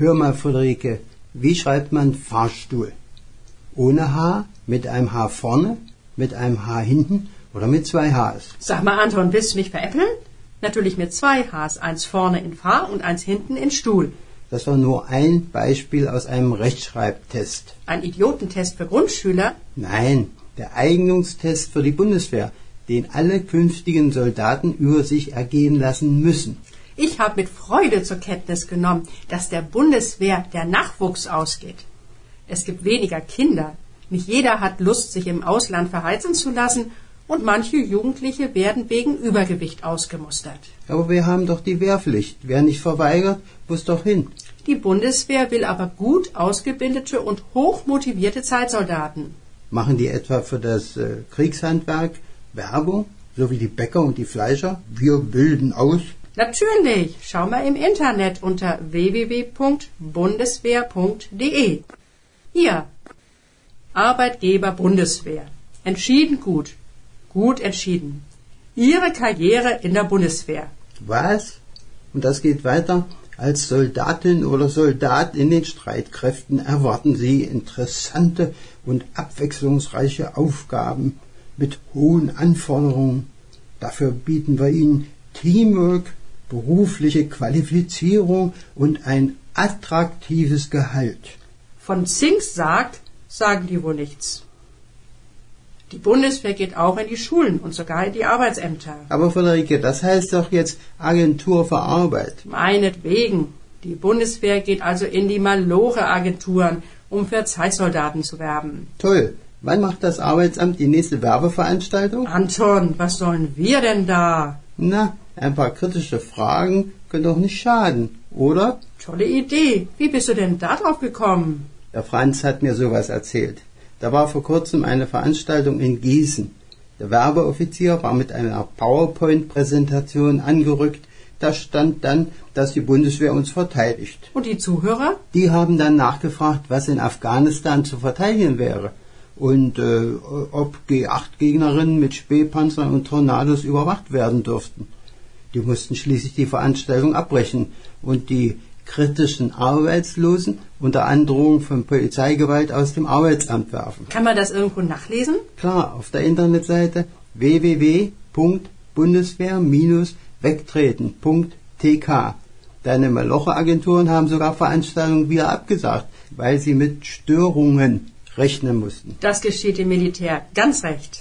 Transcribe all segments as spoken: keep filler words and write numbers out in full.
Hör mal, Friederike, wie schreibt man Fahrstuhl? Ohne H, mit einem H vorne, mit einem H hinten oder mit zwei Hs? Sag mal, Anton, willst du mich veräppeln? Natürlich mit zwei Hs, eins vorne in Fahr und eins hinten in Stuhl. Das war nur ein Beispiel aus einem Rechtschreibtest. Ein Idiotentest für Grundschüler? Nein, der Eignungstest für die Bundeswehr, den alle künftigen Soldaten über sich ergehen lassen müssen. Ich habe mit Freude zur Kenntnis genommen, dass der Bundeswehr der Nachwuchs ausgeht. Es gibt weniger Kinder. Nicht jeder hat Lust, sich im Ausland verheizen zu lassen, und manche Jugendliche werden wegen Übergewicht ausgemustert. Aber wir haben doch die Wehrpflicht. Wer nicht verweigert, muss doch hin. Die Bundeswehr will aber gut ausgebildete und hochmotivierte Zeitsoldaten. Machen die etwa für das äh, Kriegshandwerk Werbung, so wie die Bäcker und die Fleischer? Wir bilden aus. Natürlich. Schau mal im Internet unter w w w punkt bundeswehr punkt d e. Hier. Arbeitgeber Bundeswehr. Entschieden gut. Gut entschieden. Ihre Karriere in der Bundeswehr. Was? Und das geht weiter? Als Soldatin oder Soldat in den Streitkräften erwarten Sie interessante und abwechslungsreiche Aufgaben mit hohen Anforderungen. Dafür bieten wir Ihnen Teamwork, berufliche Qualifizierung und ein attraktives Gehalt. Von Zinks sagt, sagen die wohl nichts. Die Bundeswehr geht auch in die Schulen und sogar in die Arbeitsämter. Aber Friederike, das heißt doch jetzt Agentur für Arbeit. Meinetwegen. Die Bundeswehr geht also in die Maloche-Agenturen, um für Zeitsoldaten zu werben. Toll. Wann macht das Arbeitsamt die nächste Werbeveranstaltung? Anton, was sollen wir denn da? Na, ein paar kritische Fragen können doch nicht schaden, oder? Tolle Idee. Wie bist du denn da drauf gekommen? Der Franz hat mir sowas erzählt. Da war vor kurzem eine Veranstaltung in Gießen. Der Werbeoffizier war mit einer PowerPoint-Präsentation angerückt. Da stand dann, dass die Bundeswehr uns verteidigt. Und die Zuhörer? Die haben dann nachgefragt, was in Afghanistan zu verteidigen wäre. Und äh, ob G acht Gegnerinnen mit Spähpanzern und Tornados überwacht werden dürften. Die mussten schließlich die Veranstaltung abbrechen und die kritischen Arbeitslosen unter Androhung von Polizeigewalt aus dem Arbeitsamt werfen. Kann man das irgendwo nachlesen? Klar, auf der Internetseite w w w punkt bundeswehr Bindestrich wegtreten punkt t k. Deine Maloche-Agenturen haben sogar Veranstaltungen wieder abgesagt, weil sie mit Störungen rechnen mussten. Das geschieht im Militär. Ganz recht.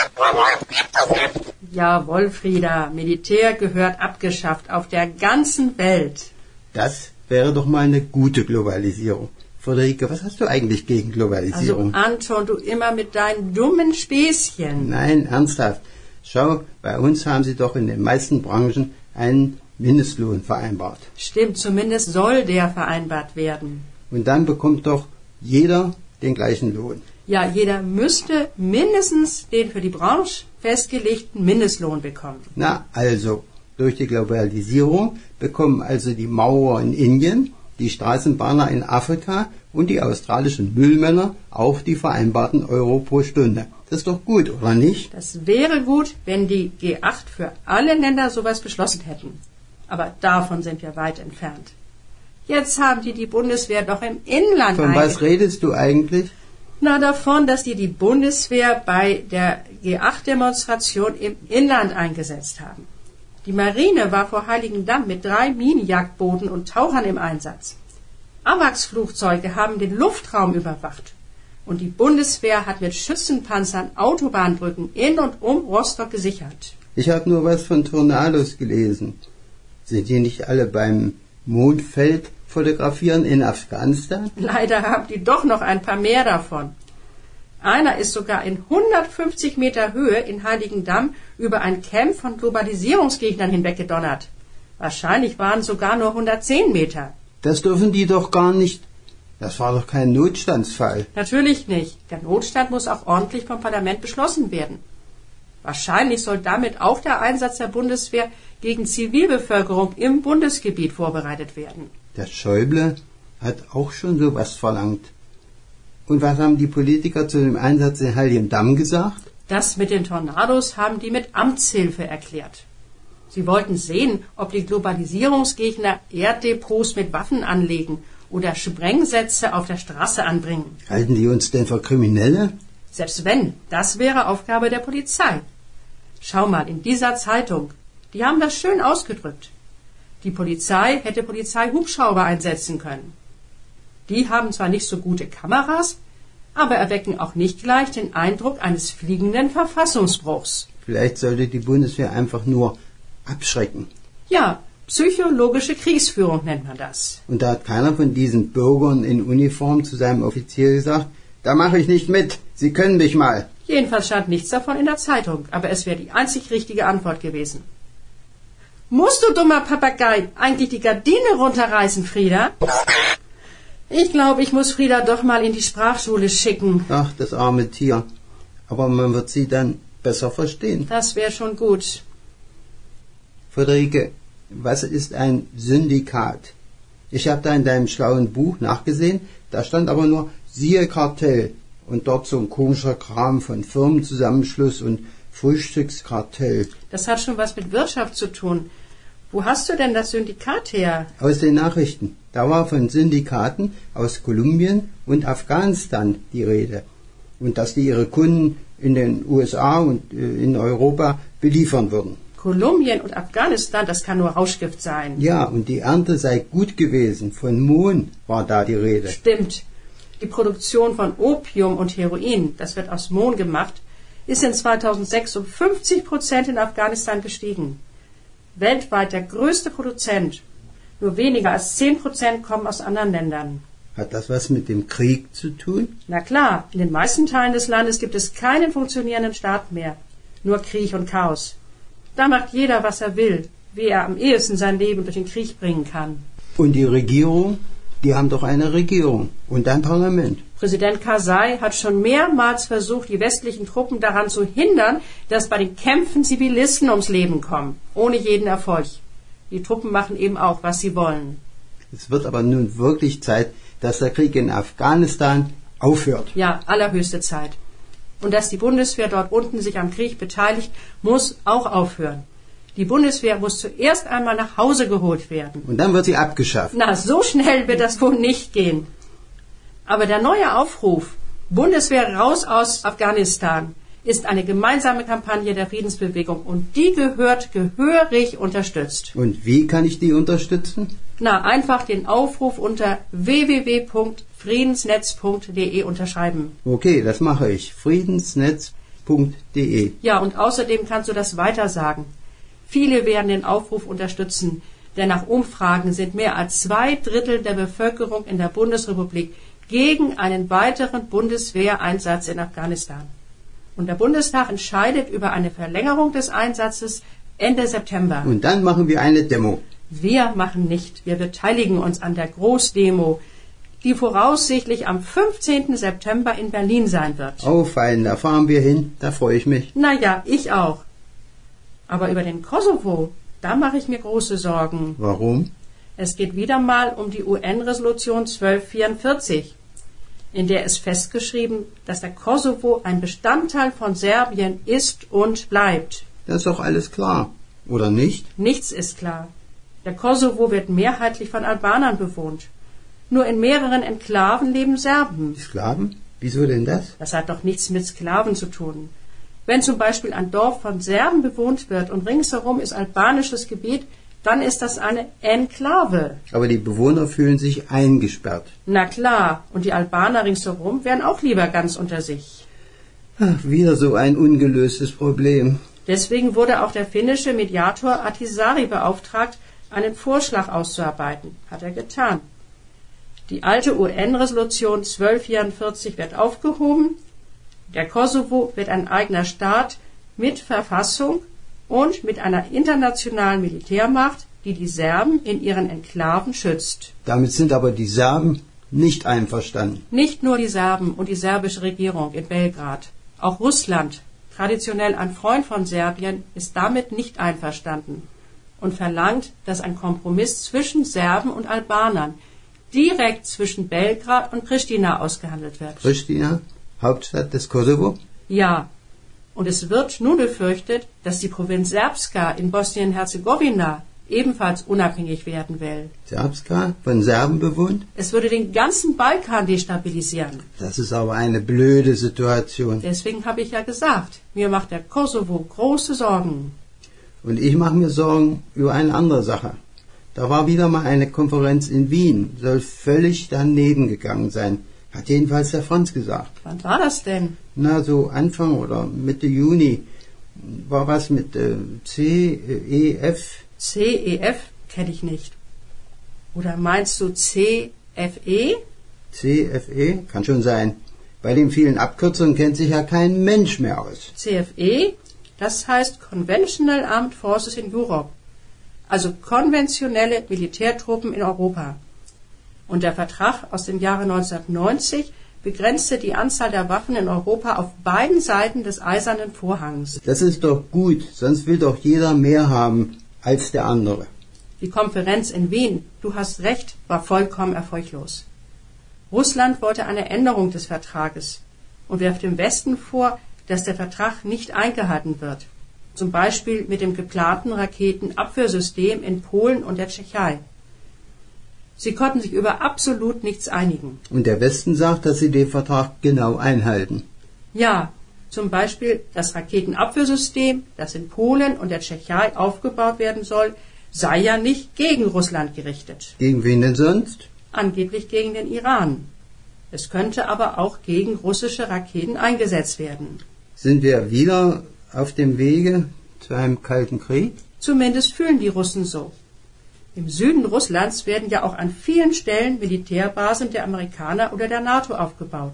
Jawohl, Frieda. Militär gehört abgeschafft auf der ganzen Welt. Das wäre doch mal eine gute Globalisierung. Friederike, was hast du eigentlich gegen Globalisierung? Also Anton, du immer mit deinen dummen Späßchen. Nein, ernsthaft. Schau, bei uns haben sie doch in den meisten Branchen einen Mindestlohn vereinbart. Stimmt, zumindest soll der vereinbart werden. Und dann bekommt doch jeder den gleichen Lohn. Ja, jeder müsste mindestens den für die Branche festgelegten Mindestlohn bekommen. Na, also, durch die Globalisierung bekommen also die Maurer in Indien, die Straßenbahner in Afrika und die australischen Müllmänner auch die vereinbarten Euro pro Stunde. Das ist doch gut, oder nicht? Das wäre gut, wenn die G acht für alle Länder sowas beschlossen hätten. Aber davon sind wir weit entfernt. Jetzt haben die die Bundeswehr doch im Inland Von was redest du eigentlich? Na, davon, dass die die Bundeswehr bei der G acht Demonstration im Inland eingesetzt haben. Die Marine war vor Heiligendamm mit drei Minenjagdbooten und Tauchern im Einsatz. AWACS-Flugzeuge haben den Luftraum überwacht. Und die Bundeswehr hat mit Schützenpanzern Autobahnbrücken in und um Rostock gesichert. Ich habe nur was von Tornados gelesen. Sind die nicht alle beim Mondfeld fotografieren in Afghanistan? Leider haben die doch noch ein paar mehr davon. Einer ist sogar in hundertfünfzig Meter Höhe in Heiligendamm über ein Camp von Globalisierungsgegnern hinweggedonnert. Wahrscheinlich waren es sogar nur hundertzehn Meter. Das dürfen die doch gar nicht. Das war doch kein Notstandsfall. Natürlich nicht. Der Notstand muss auch ordentlich vom Parlament beschlossen werden. Wahrscheinlich soll damit auch der Einsatz der Bundeswehr gegen Zivilbevölkerung im Bundesgebiet vorbereitet werden. Der Schäuble hat auch schon sowas verlangt. Und was haben die Politiker zu dem Einsatz in Heiligendamm gesagt? Das mit den Tornados haben die mit Amtshilfe erklärt. Sie wollten sehen, ob die Globalisierungsgegner Erddepots mit Waffen anlegen oder Sprengsätze auf der Straße anbringen. Halten die uns denn für Kriminelle? Selbst wenn, das wäre Aufgabe der Polizei. Schau mal, in dieser Zeitung, die haben das schön ausgedrückt. Die Polizei hätte Polizeihubschrauber einsetzen können. Die haben zwar nicht so gute Kameras, aber erwecken auch nicht gleich den Eindruck eines fliegenden Verfassungsbruchs. Vielleicht sollte die Bundeswehr einfach nur abschrecken. Ja, psychologische Kriegsführung nennt man das. Und da hat keiner von diesen Bürgern in Uniform zu seinem Offizier gesagt, da mache ich nicht mit, Sie können mich mal. Jedenfalls stand nichts davon in der Zeitung, aber es wäre die einzig richtige Antwort gewesen. Musst du, dummer Papagei, eigentlich die Gardine runterreißen, Frieda? Ich glaube, ich muss Frieda doch mal in die Sprachschule schicken. Ach, das arme Tier. Aber man wird sie dann besser verstehen. Das wäre schon gut. Friederike, was ist ein Syndikat? Ich habe da in deinem schlauen Buch nachgesehen, da stand aber nur siehe Kartell und dort so ein komischer Kram von Firmenzusammenschluss und Frühstückskartell. Das hat schon was mit Wirtschaft zu tun. Wo hast du denn das Syndikat her? Aus den Nachrichten. Da war von Syndikaten aus Kolumbien und Afghanistan die Rede. Und dass die ihre Kunden in den U S A und in Europa beliefern würden. Kolumbien und Afghanistan, das kann nur Rauschgift sein. Ja, und die Ernte sei gut gewesen. Von Mohn war da die Rede. Stimmt. Die Produktion von Opium und Heroin, das wird aus Mohn gemacht, ist in zweitausendsechs um fünfzig Prozent in Afghanistan gestiegen. Weltweit der größte Produzent. Nur weniger als zehn Prozent kommen aus anderen Ländern. Hat das was mit dem Krieg zu tun? Na klar, in den meisten Teilen des Landes gibt es keinen funktionierenden Staat mehr. Nur Krieg und Chaos. Da macht jeder, was er will, wie er am ehesten sein Leben durch den Krieg bringen kann. Und die Regierung? Die haben doch eine Regierung und ein Parlament. Präsident Karzai hat schon mehrmals versucht, die westlichen Truppen daran zu hindern, dass bei den Kämpfen Zivilisten ums Leben kommen. Ohne jeden Erfolg. Die Truppen machen eben auch, was sie wollen. Es wird aber nun wirklich Zeit, dass der Krieg in Afghanistan aufhört. Ja, allerhöchste Zeit. Und dass die Bundeswehr dort unten sich am Krieg beteiligt, muss auch aufhören. Die Bundeswehr muss zuerst einmal nach Hause geholt werden. Und dann wird sie abgeschafft. Na, so schnell wird das wohl nicht gehen. Aber der neue Aufruf, Bundeswehr raus aus Afghanistan, ist eine gemeinsame Kampagne der Friedensbewegung und die gehört gehörig unterstützt. Und wie kann ich die unterstützen? Na, einfach den Aufruf unter w w w punkt friedensnetz punkt d e unterschreiben. Okay, das mache ich. friedensnetz punkt d e. Ja, und außerdem kannst du das weitersagen. Viele werden den Aufruf unterstützen, denn nach Umfragen sind mehr als zwei Drittel der Bevölkerung in der Bundesrepublik gegen einen weiteren Bundeswehreinsatz in Afghanistan. Und der Bundestag entscheidet über eine Verlängerung des Einsatzes Ende September. Und dann machen wir eine Demo. Wir machen nicht. Wir beteiligen uns an der Großdemo, die voraussichtlich am fünfzehnten September in Berlin sein wird. Oh, fein, da fahren wir hin. Da freue ich mich. Naja, ich auch. Aber über den Kosovo, da mache ich mir große Sorgen. Warum? Es geht wieder mal um die U N-Resolution zwölfhundertvierundvierzig, in der ist festgeschrieben, dass der Kosovo ein Bestandteil von Serbien ist und bleibt. Das ist doch alles klar, oder nicht? Nichts ist klar. Der Kosovo wird mehrheitlich von Albanern bewohnt. Nur in mehreren Enklaven leben Serben. Sklaven? Wieso denn das? Das hat doch nichts mit Sklaven zu tun. Wenn zum Beispiel ein Dorf von Serben bewohnt wird und ringsherum ist albanisches Gebiet, dann ist das eine Enklave. Aber die Bewohner fühlen sich eingesperrt. Na klar, und die Albaner ringsherum wären auch lieber ganz unter sich. Ach, wieder so ein ungelöstes Problem. Deswegen wurde auch der finnische Mediator Ahtisaari beauftragt, einen Vorschlag auszuarbeiten. Hat er getan. Die alte U N-Resolution zwölfhundertvierundvierzig wird aufgehoben. Der Kosovo wird ein eigener Staat mit Verfassung und mit einer internationalen Militärmacht, die die Serben in ihren Enklaven schützt. Damit sind aber die Serben nicht einverstanden. Nicht nur die Serben und die serbische Regierung in Belgrad. Auch Russland, traditionell ein Freund von Serbien, ist damit nicht einverstanden und verlangt, dass ein Kompromiss zwischen Serben und Albanern direkt zwischen Belgrad und Pristina ausgehandelt wird. Pristina, Hauptstadt des Kosovo? Ja. Und es wird nun befürchtet, dass die Provinz Srpska in Bosnien-Herzegowina ebenfalls unabhängig werden will. Srpska, von Serben bewohnt? Es würde den ganzen Balkan destabilisieren. Das ist aber eine blöde Situation. Deswegen habe ich ja gesagt, mir macht der Kosovo große Sorgen. Und ich mache mir Sorgen über eine andere Sache. Da war wieder mal eine Konferenz in Wien, soll völlig daneben gegangen sein. Hat jedenfalls der Franz gesagt. Wann war das denn? Na, so Anfang oder Mitte Juni war was mit äh, C, E, F. C E F kenne ich nicht. Oder meinst du C F E? C F E? Kann schon sein. Bei den vielen Abkürzungen kennt sich ja kein Mensch mehr aus. C F E, das heißt Conventional Armed Forces in Europe. Also konventionelle Militärtruppen in Europa. Und der Vertrag aus dem Jahre neunzehnhundertneunzig begrenzte die Anzahl der Waffen in Europa auf beiden Seiten des Eisernen Vorhangs. Das ist doch gut, sonst will doch jeder mehr haben als der andere. Die Konferenz in Wien, du hast recht, war vollkommen erfolglos. Russland wollte eine Änderung des Vertrages und wirft dem Westen vor, dass der Vertrag nicht eingehalten wird. Zum Beispiel mit dem geplanten Raketenabwehrsystem in Polen und der Tschechei. Sie konnten sich über absolut nichts einigen. Und der Westen sagt, dass sie den Vertrag genau einhalten. Ja, zum Beispiel das Raketenabwehrsystem, das in Polen und der Tschechei aufgebaut werden soll, sei ja nicht gegen Russland gerichtet. Gegen wen denn sonst? Angeblich gegen den Iran. Es könnte aber auch gegen russische Raketen eingesetzt werden. Sind wir wieder auf dem Wege zu einem kalten Krieg? Zumindest fühlen die Russen so. Im Süden Russlands werden ja auch an vielen Stellen Militärbasen der Amerikaner oder der NATO aufgebaut.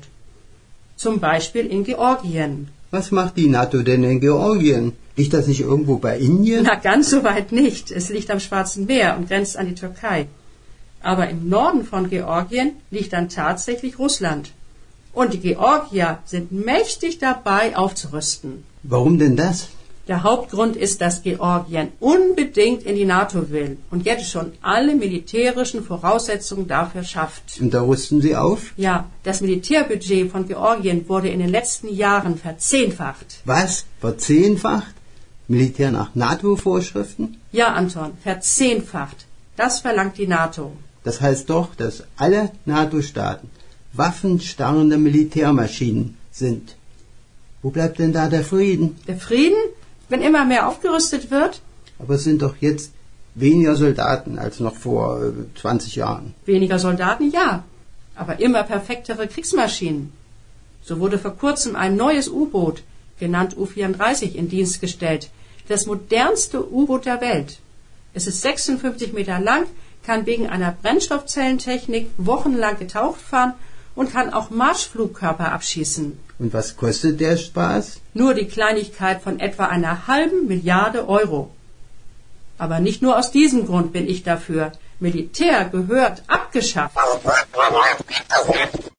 Zum Beispiel in Georgien. Was macht die NATO denn in Georgien? Liegt das nicht irgendwo bei Indien? Na, ganz so weit nicht. Es liegt am Schwarzen Meer und grenzt an die Türkei. Aber im Norden von Georgien liegt dann tatsächlich Russland. Und die Georgier sind mächtig dabei, aufzurüsten. Warum denn das? Der Hauptgrund ist, dass Georgien unbedingt in die NATO will und jetzt schon alle militärischen Voraussetzungen dafür schafft. Und da rüsten sie auf? Ja, das Militärbudget von Georgien wurde in den letzten Jahren verzehnfacht. Was? Verzehnfacht? Militär nach NATO-Vorschriften? Ja, Anton, verzehnfacht. Das verlangt die NATO. Das heißt doch, dass alle NATO-Staaten waffenstarrende Militärmaschinen sind. Wo bleibt denn da der Frieden? Der Frieden? Wenn immer mehr aufgerüstet wird? Aber es sind doch jetzt weniger Soldaten als noch vor äh, zwanzig Jahren. Weniger Soldaten, ja. Aber immer perfektere Kriegsmaschinen. So wurde vor kurzem ein neues U-Boot, genannt U vierunddreißig, in Dienst gestellt. Das modernste U-Boot der Welt. Es ist sechsundfünfzig Meter lang, kann wegen einer Brennstoffzellentechnik wochenlang getaucht fahren und kann auch Marschflugkörper abschießen. Und was kostet der Spaß? Nur die Kleinigkeit von etwa einer halben Milliarde Euro. Aber nicht nur aus diesem Grund bin ich dafür. Militär gehört abgeschafft.